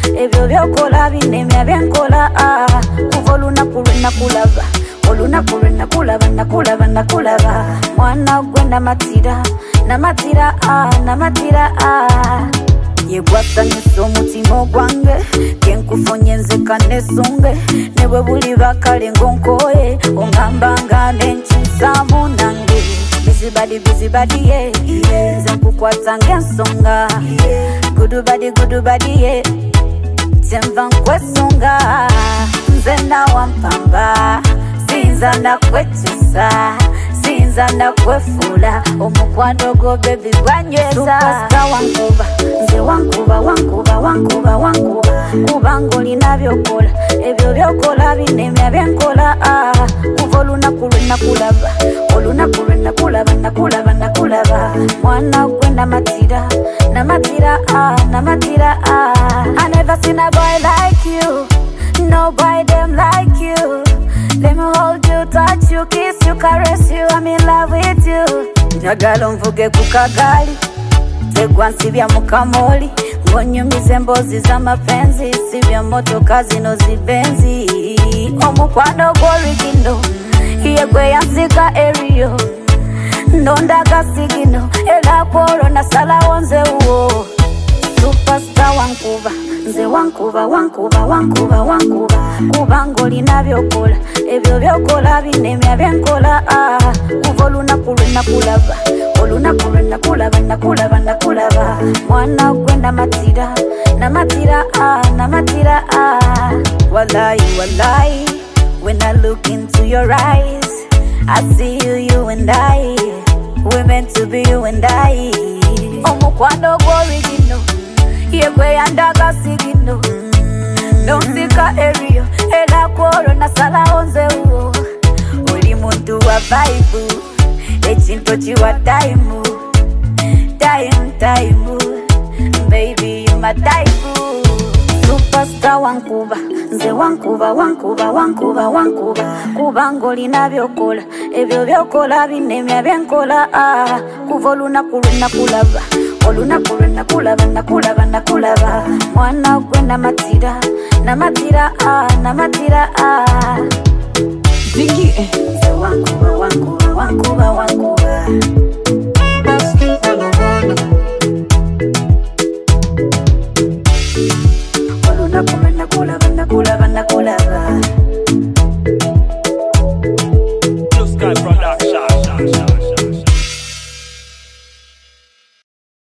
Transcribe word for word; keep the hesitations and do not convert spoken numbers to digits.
ebyo byokola binemya byenkola kuva olunaku lwe nakulaba olunaku lwe nakulaba nakulaba nakulaba mwana gwe namatira namatira namatira yegwasanyusa omutima ogwange kenkufunye nze kanesunge ne bwe buli bakale ngonkoye ongambanga nenkyusaamu nange busybody busybody ye nze nkukwata ng'ensonga gudubadi gudubadi ye kyenva nkwesunga nze nawampamba sinza nakwekyusa sinza nakwefuula omukwano gwo bebi gwanyweza superstar wankuba nze wankuba wankuba wankuba wankuba kubanga olina byokola ebyo byokola binemya byenkola kuva olunaku lwe nakulaba olunaku lwe nakulaba nakulaba nakulaba mwana gwe namatira namatira namatira I never seen a boy like you, no boy them like you. Let me hold you, touch you, kiss you, caress you, I'm in love with you. Njagala nvuge ku kagali tegwa nsibya mu kamoli ngonyumize mbozi z'amapenzi sibya motoka zino zibenzi omukwano gw'origino iye gwe yanzika eriyo ndondaga sigino era kwolo nasalawo nze uwo superstar wankuba nze wankuba wankuba wankuba wankuba kubanga olina byokola ebyo byokola binemya byenkola kuva olunaku lwe nakulaba olunaku lwe nakulaba nakulaba nakulaba mwana gwe namatira namatira namatira wallahi wallahi when I look into your eyes I see you, you and I we're meant to be you and I omukwano gw'origino ye gwe yandaga sigino nonsika eriyo era kwolo nasalawo nze uwo oli muntu wa vibe ekintu kiwa time time time baby you my type superstar wankuba nze wankuba wankuba wankuba wankuba kubanga olina byokola ebyo byokola binemya byenkola kuva olunaku lwe nakulaba olunaku lwe nakulaba nakulaba nakulaba mwana gwe namatira namatira namatira Vicky nze wankuba wankuba wankuba wankuba olunaku lwe nakulaba nakulaba nakulaba